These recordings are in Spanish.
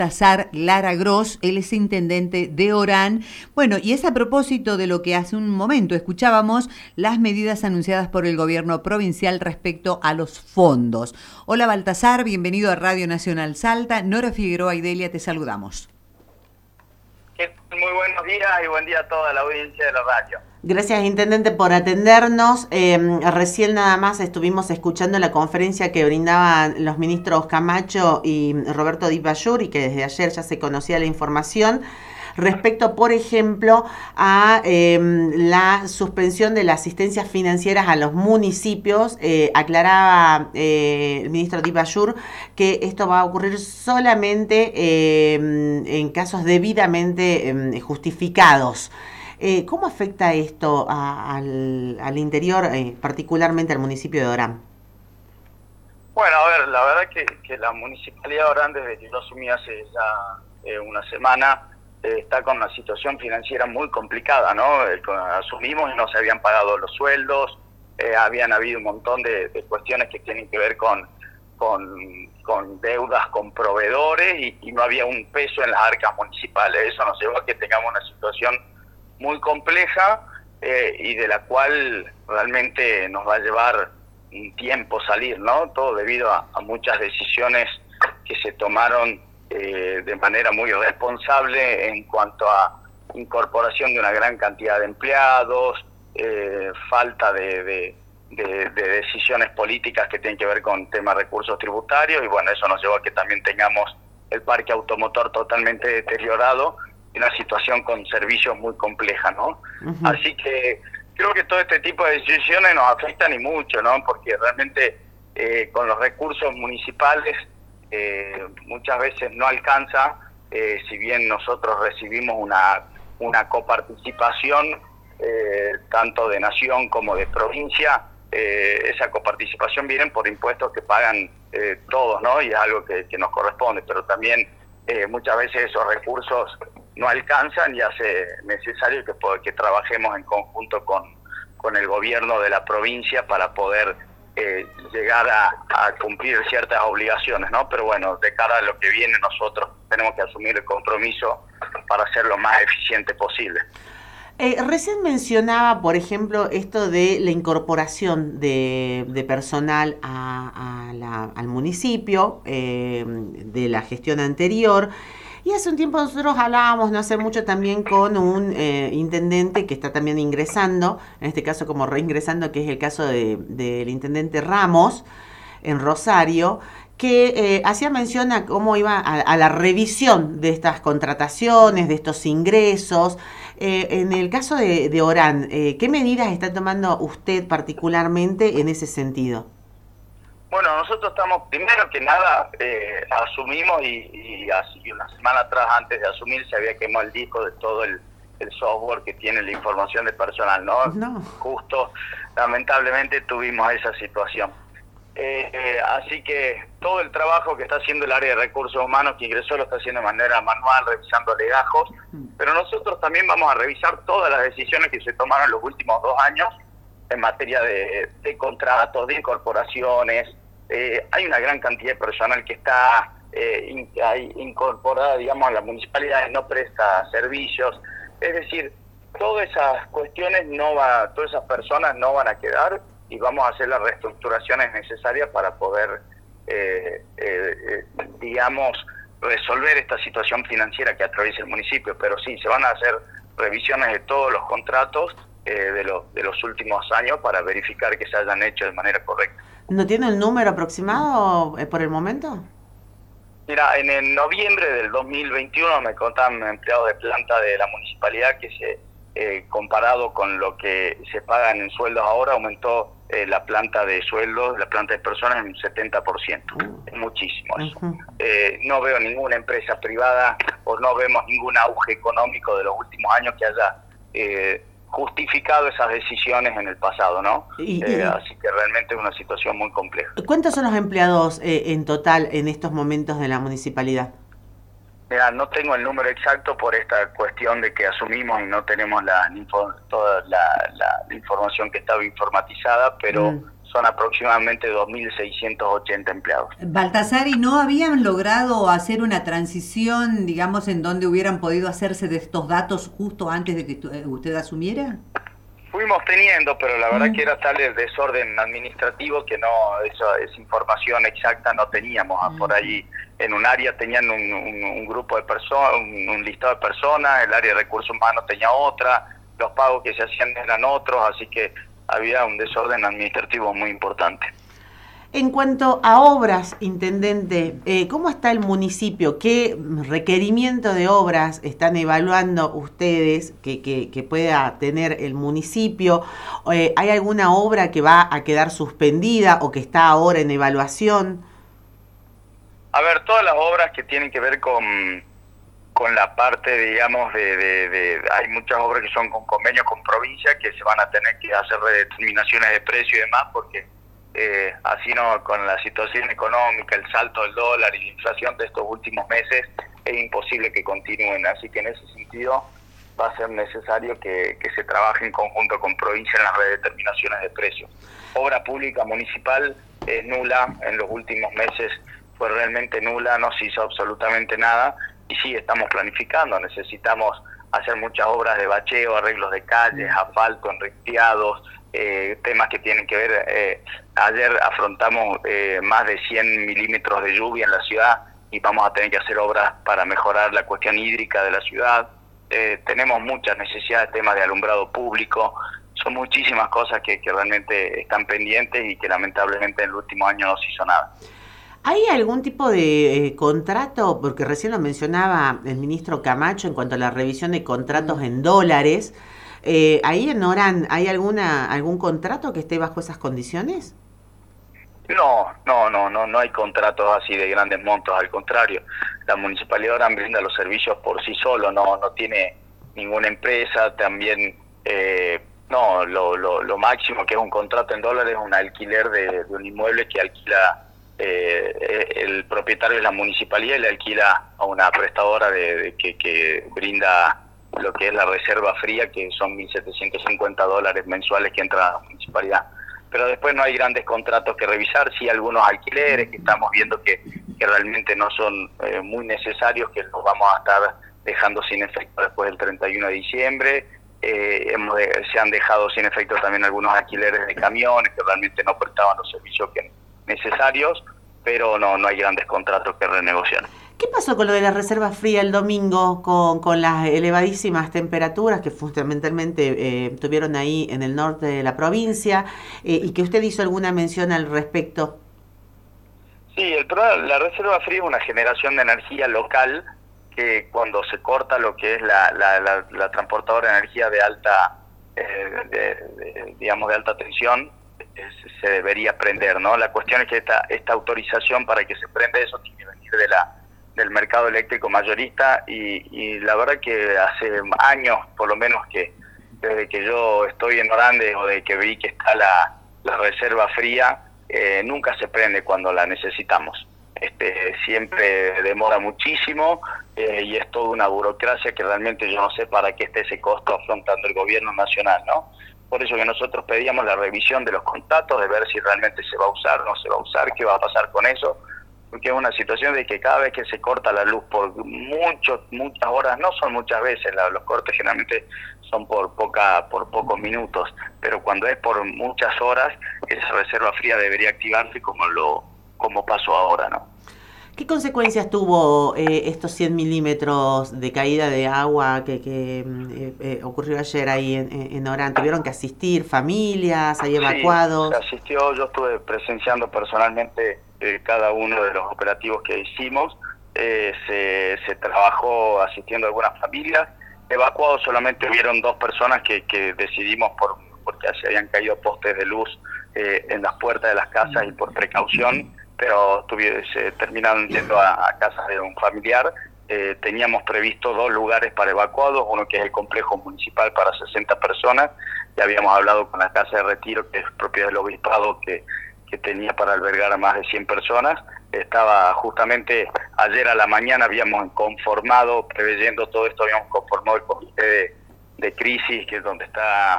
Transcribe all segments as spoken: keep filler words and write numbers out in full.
Baltasar Lara Gross, él es intendente de Orán. Bueno, y es a propósito de lo que hace un momento escuchábamos, las medidas anunciadas por el gobierno provincial respecto a los fondos. Hola Baltasar, bienvenido a Radio Nacional Salta. Nora Figueroa y Delia, te saludamos. Muy buenos días y buen día a toda la audiencia de la radio. Gracias, intendente, por atendernos. Eh, recién nada más estuvimos escuchando la conferencia que brindaban los ministros Camacho y Roberto Di Bayur, y que desde ayer ya se conocía la información respecto, por ejemplo, a eh, la suspensión de las asistencias financieras a los municipios. Eh, aclaraba eh, el ministro Di Bayur que esto va a ocurrir solamente eh, en casos debidamente eh, justificados. Eh, ¿Cómo afecta esto a, al, al interior, eh, particularmente al municipio de Orán? Bueno, a ver, la verdad que, que la Municipalidad de Orán, desde que yo asumí hace ya eh, una semana, eh, está con una situación financiera muy complicada, ¿no? Eh, con, asumimos y no se habían pagado los sueldos, eh, habían habido un montón de, de cuestiones que tienen que ver con, con, con deudas con proveedores y, y no había un peso en las arcas municipales. Eso nos llevó a que tengamos una situación muy compleja eh, y de la cual realmente nos va a llevar un tiempo salir, ¿no? Todo debido a, a muchas decisiones que se tomaron eh, de manera muy irresponsable en cuanto a incorporación de una gran cantidad de empleados, eh, falta de, de, de, de decisiones políticas que tienen que ver con temas de recursos tributarios, y bueno, eso nos llevó a que también tengamos el parque automotor totalmente deteriorado, una situación con servicios muy compleja, ¿no? Uh-huh. Así que creo que todo este tipo de decisiones nos afectan y mucho, ¿no? Porque realmente eh, con los recursos municipales eh, muchas veces no alcanza, eh, si bien nosotros recibimos una, una coparticipación eh, tanto de nación como de provincia, eh, esa coparticipación viene por impuestos que pagan eh, todos, ¿no? Y es algo que, que nos corresponde, pero también eh, muchas veces esos recursos no alcanzan y hace necesario que, que trabajemos en conjunto con, con el gobierno de la provincia para poder eh, llegar a, a cumplir ciertas obligaciones, ¿no? Pero bueno, de cara a lo que viene nosotros tenemos que asumir el compromiso para ser lo más eficiente posible. Eh, recién mencionaba, por ejemplo, esto de la incorporación de, de personal a, a la, al municipio, eh, de la gestión anterior. Y hace un tiempo nosotros hablábamos, no hace mucho, también con un eh, intendente que está también ingresando, en este caso como reingresando, que es el caso de, del intendente Ramos, en Rosario, que eh, hacía mención a cómo iba a, a la revisión de estas contrataciones, de estos ingresos. Eh, en el caso de, de Orán, eh, ¿qué medidas está tomando usted particularmente en ese sentido? Bueno, nosotros estamos, primero que nada, eh, asumimos y, y así una semana atrás, antes de asumir, se había quemado el disco de todo el, el software que tiene la información de personal, ¿no? No. Justo, lamentablemente, tuvimos esa situación. Eh, eh, así que todo el trabajo que está haciendo el área de recursos humanos que ingresó lo está haciendo de manera manual, revisando legajos, pero nosotros también vamos a revisar todas las decisiones que se tomaron en los últimos dos años en materia de, de contratos, de incorporaciones. Eh, hay una gran cantidad de personal que está eh, in, hay, incorporada, digamos, a la municipalidad y no presta servicios. Es decir, todas esas cuestiones no va, todas esas personas no van a quedar y vamos a hacer las reestructuraciones necesarias para poder, eh, eh, eh, digamos, resolver esta situación financiera que atraviesa el municipio. Pero sí, se van a hacer revisiones de todos los contratos eh, de, lo, de los últimos años para verificar que se hayan hecho de manera correcta. ¿No tiene el número aproximado eh, por el momento? Mira, en el noviembre del dos mil veintiuno me contaban empleados de planta de la municipalidad que se eh, comparado con lo que se pagan en sueldos ahora, aumentó eh, la planta de sueldos, la planta de personas en un setenta por ciento. Uh. Es muchísimo eso. Uh-huh. Eh, no veo ninguna empresa privada o no vemos ningún auge económico de los últimos años que haya eh, justificado esas decisiones en el pasado, ¿no? Y, eh, y, así que realmente es una situación muy compleja. ¿Cuántos son los empleados eh, en total en estos momentos de la municipalidad? Mira, no tengo el número exacto por esta cuestión de que asumimos y no tenemos la, toda la, la, la información que estaba informatizada, pero mm. son aproximadamente dos mil seiscientos ochenta empleados. Baltasar, ¿y no habían logrado hacer una transición, digamos, en donde hubieran podido hacerse de estos datos justo antes de que usted asumiera? Fuimos teniendo, pero la verdad Mm. que era tal el desorden administrativo que no, eso, esa información exacta no teníamos. Mm. Por ahí en un área tenían un, un, un grupo de personas, un, un listado de personas, el área de recursos humanos tenía otra, los pagos que se hacían eran otros, así que había un desorden administrativo muy importante. En cuanto a obras, intendente, eh, ¿cómo está el municipio? ¿Qué requerimiento de obras están evaluando ustedes que, que, que pueda tener el municipio? Eh, ¿Hay alguna obra que va a quedar suspendida o que está ahora en evaluación? A ver, todas las obras que tienen que ver con, con la parte, digamos, de, de, de... Hay muchas obras que son con convenios con provincia que se van a tener que hacer redeterminaciones de precio y demás porque... Eh, así no, con la situación económica, el salto del dólar y la inflación de estos últimos meses, es imposible que continúen. Así que en ese sentido va a ser necesario que, que se trabaje en conjunto con provincia en las redeterminaciones de precios. Obra pública municipal es nula, en los últimos meses fue realmente nula, no se hizo absolutamente nada y sí, estamos planificando, necesitamos hacer muchas obras de bacheo, arreglos de calles, asfalto, enriqueados, Eh, temas que tienen que ver, eh, ayer afrontamos eh, más de cien milímetros de lluvia en la ciudad y vamos a tener que hacer obras para mejorar la cuestión hídrica de la ciudad, eh, tenemos muchas necesidades, temas de alumbrado público, son muchísimas cosas que, que realmente están pendientes y que lamentablemente en el último año no se hizo nada. ¿Hay algún tipo de eh, contrato? Porque recién lo mencionaba el ministro Camacho en cuanto a la revisión de contratos en dólares. Eh, ¿Ahí en Orán hay alguna algún contrato que esté bajo esas condiciones? No, no, no, no, no hay contratos así de grandes montos, al contrario. La Municipalidad de Orán brinda los servicios por sí solo, no, no tiene ninguna empresa, también, eh, no, lo, lo, lo máximo que es un contrato en dólares es un alquiler de, de un inmueble que alquila eh, el propietario de la municipalidad y le alquila a una prestadora de, de que, que brinda lo que es la reserva fría, que son mil setecientos cincuenta dólares mensuales que entran a la municipalidad. Pero después no hay grandes contratos que revisar, sí algunos alquileres que estamos viendo que, que realmente no son eh, muy necesarios, que los vamos a estar dejando sin efecto después del treinta y uno de diciembre. Eh, hemos de, se han dejado sin efecto también algunos alquileres de camiones que realmente no prestaban los servicios que, necesarios, pero no, no hay grandes contratos que renegociar. ¿Qué pasó con lo de la reserva fría el domingo con, con las elevadísimas temperaturas que fundamentalmente eh, tuvieron ahí en el norte de la provincia eh, y que usted hizo alguna mención al respecto? Sí, el, la reserva fría es una generación de energía local que cuando se corta lo que es la, la, la, la transportadora de energía de alta, eh, de, de, digamos de alta tensión, se debería prender, ¿no? La cuestión es que esta, esta autorización para que se prenda eso tiene que venir de la del mercado eléctrico mayorista y, y la verdad que hace años, por lo menos que desde que yo estoy en Orán o de que vi que está la, la reserva fría, eh, nunca se prende cuando la necesitamos. Este, siempre demora muchísimo eh, y es toda una burocracia que realmente yo no sé para qué esté ese costo afrontando el gobierno nacional, ¿no? Por eso que nosotros pedíamos la revisión de los contratos, de ver si realmente se va a usar o no se va a usar, qué va a pasar con eso, porque es una situación de que cada vez que se corta la luz por muchos muchas horas, no son muchas veces, la, los cortes generalmente son por poca por pocos minutos, pero cuando es por muchas horas, esa reserva fría debería activarse como lo como pasó ahora, ¿no? ¿Qué consecuencias tuvo eh, estos cien milímetros de caída de agua que, que eh, eh, ocurrió ayer ahí en, en Orán? ¿Tuvieron que asistir familias, hay evacuados? Sí, se asistió, yo estuve presenciando personalmente eh, cada uno de los operativos que hicimos, eh, se, se trabajó asistiendo a algunas familias, evacuados solamente hubieron dos personas que, que decidimos por porque se habían caído postes de luz eh, en las puertas de las casas y por precaución, pero tuvi- se terminaron yendo a, a casa de un familiar. Eh, teníamos previsto dos lugares para evacuados, uno que es el complejo municipal para sesenta personas, ya habíamos hablado con la casa de retiro, que es propiedad del obispado, que, que tenía para albergar a más de cien personas. Estaba justamente ayer a la mañana, habíamos conformado, preveyendo todo esto, habíamos conformado el comité de, de crisis, que es donde está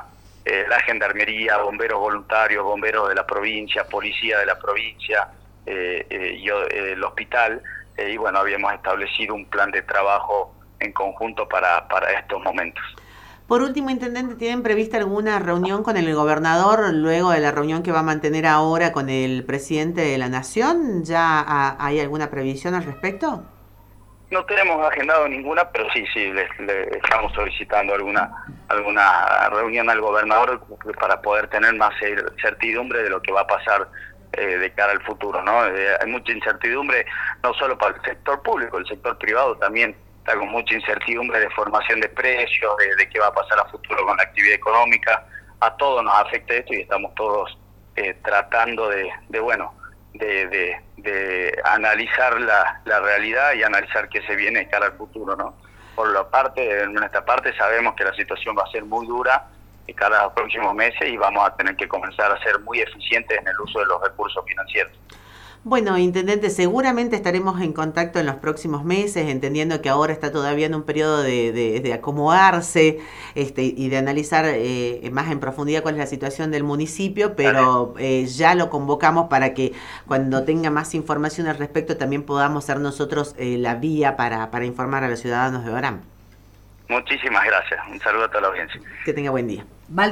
eh, la gendarmería, bomberos voluntarios, bomberos de la provincia, policía de la provincia, eh, eh, y eh, el hospital, eh, y bueno, habíamos establecido un plan de trabajo en conjunto para, para estos momentos. Por último, Intendente, ¿tienen prevista alguna reunión con el gobernador luego de la reunión que va a mantener ahora con el presidente de la Nación? ¿Ya hay alguna previsión al respecto? No tenemos agendado ninguna, pero sí, sí, le, le estamos solicitando alguna alguna reunión al gobernador para poder tener más certidumbre de lo que va a pasar eh, de cara al futuro, ¿no? Eh, hay mucha incertidumbre, no solo para el sector público, el sector privado también está con mucha incertidumbre de formación de precios, de, de qué va a pasar a futuro con la actividad económica. A todos nos afecta esto y estamos todos eh, tratando de, de bueno, de, de, de analizar la, la realidad y analizar qué se viene de cara al futuro, ¿no? Por la parte, en nuestra parte sabemos que la situación va a ser muy dura de cara a los próximos meses y vamos a tener que comenzar a ser muy eficientes en el uso de los recursos financieros. Bueno, Intendente, seguramente estaremos en contacto en los próximos meses, entendiendo que ahora está todavía en un periodo de, de, de acomodarse este, y de analizar eh, más en profundidad cuál es la situación del municipio, pero eh, ya lo convocamos para que cuando tenga más información al respecto también podamos ser nosotros eh, la vía para, para informar a los ciudadanos de Orán. Muchísimas gracias. Un saludo a toda la audiencia. Que tenga buen día.